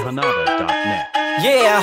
Hanada.net. Yeah.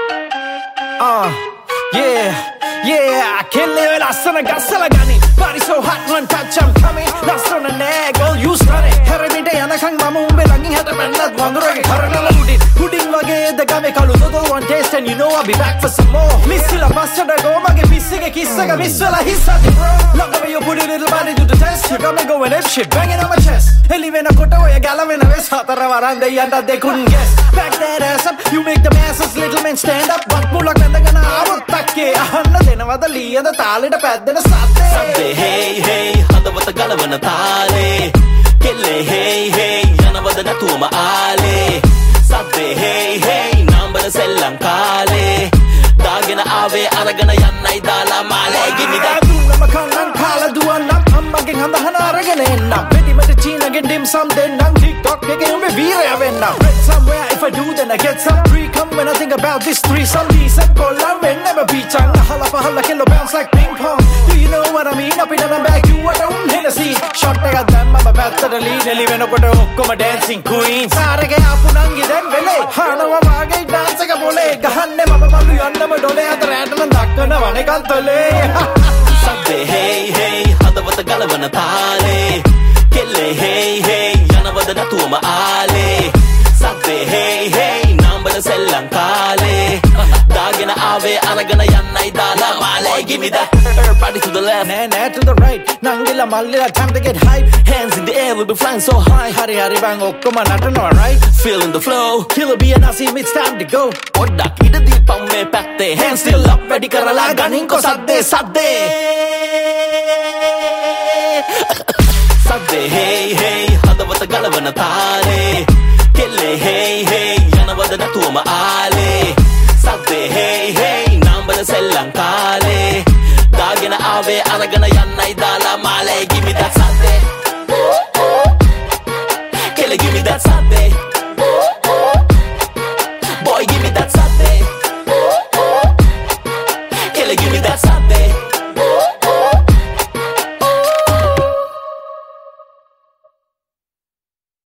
Yeah. I can't live it. Lasana gasalagani. Body so hot, one touch, I'm coming. Lasana nag, all you stun it. Herabinte yanakang mama umbe langing hata bannad wanguroge karanala udin. Pudding wage the game kalu dodo one taste and you know I'll be back for some more. Missila bastard go mage pissige kissaga missala hissati bro. Love the way you put a little body to the test. You got me going ape shit, banging on my chest. Elivena kota oya galavena ves hatara varanda yanda they couldn't guess. Back that ass up, you make the masses little men stand up. What mulak nandagana avuttakke ahanna denavada liyada taalida paddena satte. Satte hey hey hadavata galavana taale. Kelle hey hey yanavada natuma aale. Satte hey hey nambara sellan kaale. Dagena ave aragana yannai dala male. Give me that. Makanang kala duanam ammageng handa hana aragana enna. Betty meta china gen dim some then nang TikTok kege umbe veera avenna. Read somewhere if I do then I get some free. Come when I think about this threesome. Decent kolam when never be chang. Hala pahala kilo bounce like ping pong. Do you know what I mean? Up in the back you what I'm Hennessy. Shot I got them I'm about to lead. Elivena kota okkoma dancing queens. Sarage apunangi den vele. Hanawa wage dance ka bole. Gahanne mama malu yannama dole adara antana dakkana wane kaltole. Satte hey hey hadavata galavana taale. Kelle hey hey yanavada natuma aale. Satte hey hey nambara sellan kaale. Dagena ave aragana yannai dala male. Give me that. Everybody to the left, Nah, to the right. Nangila mallila time to get hype. hands in the air, we'll be flying so high. Hari bang okkoma natana right. Feeling the flow. Killer be and Asim, it's time to go. Poddak ida deepam me patte. Hands still up, ready karala ganin ko sadde sadde. Sadde hey hey hadavata galavana taale. Kelle hey hey yanavada natuma aale. Sadde hey hey nambara sellan kaale. Dagena ave aragana yannai dala male. Give me that sadde. Kelle give me that sadde. Boy give me that sadde. Kelle give me that sadde.